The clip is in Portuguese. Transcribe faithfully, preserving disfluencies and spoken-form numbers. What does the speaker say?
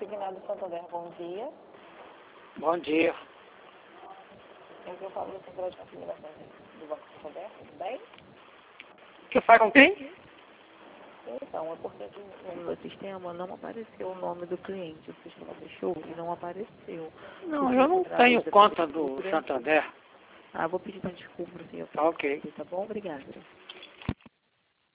Consignado Santander, bom dia. Bom dia. Eu que eu falo da Central de Consignação do Banco Santander, tudo bem? Que faz com quem? Então, é porque aqui no meu sistema não apareceu o nome do cliente. O sistema fechou e não apareceu. Não, eu não tenho conta do Santander. Ah, vou pedir uma desculpa para o senhor. Tá ok. Tá bom? Obrigada.